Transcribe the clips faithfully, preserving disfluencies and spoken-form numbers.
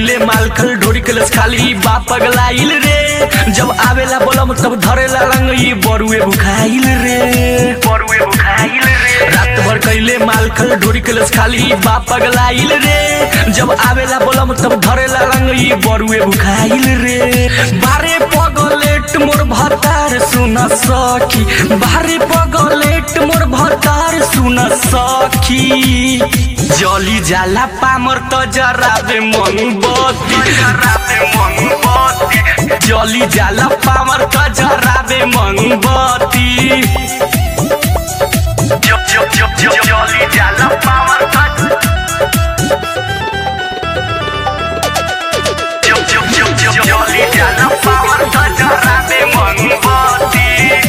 कैले मालखल ढोरी कलस खाली बाप पगलाइल रे। जब आवेला बोलम तब धरेला रंग ई बरुए बुखाइल रे बरुए बुखाइल रे। रात भर कैले मालखल ढोरी कलस खाली बाप पगलाइल रे। जब आवेला बोलम तब धरेला रंग ई बरुए बुखाइल रे। बारे पगलेट मोर भतार सुन सखी, बारे पगलेट मोर भतार सुन सखी। जली जाला पामर त जराबे मोमबत्ती, जराबे मोमबत्ती। जली जाला पामर त जराबे मोमबत्ती। जली जाला पामर त जली जाला पामर त जराबे मोमबत्ती।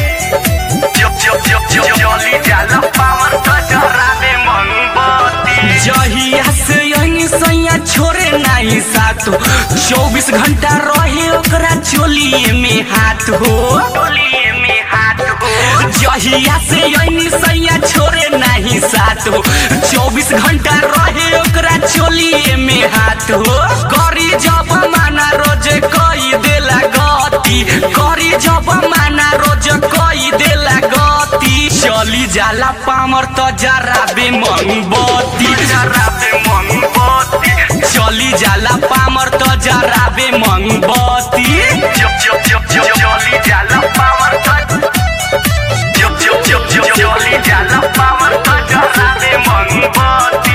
जली जाला पामर त जराबे मोमबत्ती। जहिया से यही सैया छोरे नहीं साथ, चौबीस घंटा रहे ओकरा चोलिए में हाथ हो, चोलिए में हाथ हो। जहिया से यही सैया छोरे नहीं साथ, चौबीस घंटा रहे ओकरा चोलिए में हाथ हो। करी जब माना रोज कई देला गति, करी जब माना रोज कई देला गति। चली जाला पामर त जराबे मोमबत्ती, जराबे मोमबत्ती। चली जाला पामर त जराबे मोमबत्ती। चली जाला पामर त चली जाला पामर त जराबे मोमबत्ती।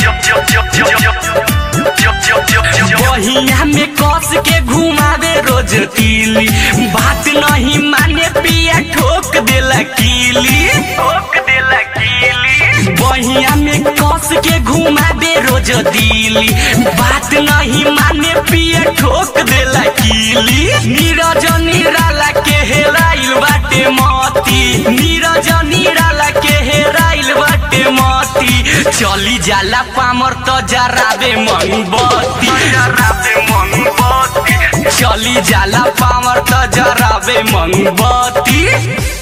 बहिया में कस के घुमावे रोज तीली, बात नहीं माने पिया ठोक देला कीली, ठोक देला कीली। बहिया में कस के घुमावे रोज दिली, बात नहीं माने पिया ठोक देला कीली। नीरज निराला के हेराइल बाटे मोती, नीरज निराला के हेराइल बाटे मोती। चली जाला पामर त जराबे मोमबत्ती, जराबे मोमबत्ती। चली जाला पामर त जराबे मोमबत्ती।